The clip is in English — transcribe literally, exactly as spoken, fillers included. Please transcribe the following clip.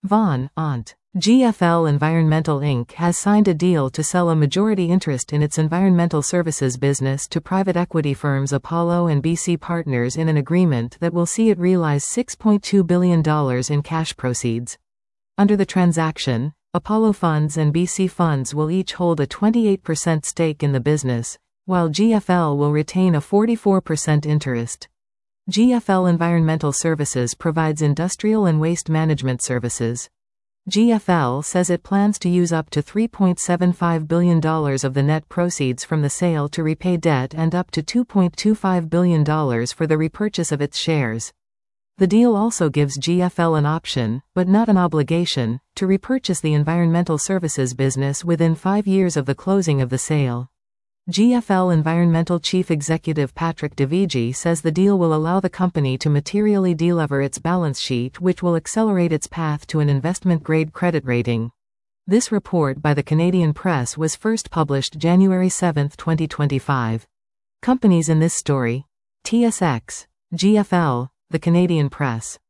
Vaughan, Aunt. G F L Environmental Incorporated has signed a deal to sell a majority interest in its environmental services business to private equity firms Apollo and B C Partners in an agreement that will see it realize six point two billion dollars in cash proceeds. Under the transaction, Apollo Funds and B C Funds will each hold a twenty-eight percent stake in the business, while G F L will retain a forty-four percent interest. G F L Environmental Services provides industrial and waste management services. G F L says it plans to use up to three point seven five billion dollars of the net proceeds from the sale to repay debt and up to two point two five billion dollars for the repurchase of its shares. The deal also gives G F L an option, but not an obligation, to repurchase the environmental services business within five years of the closing of the sale. G F L Environmental Chief Executive Patrick Dovigi says the deal will allow the company to materially delever its balance sheet, which will accelerate its path to an investment-grade credit rating. This report by the Canadian Press was first published January seventh, twenty twenty-five. Companies in this story: T S X, G F L, the Canadian Press.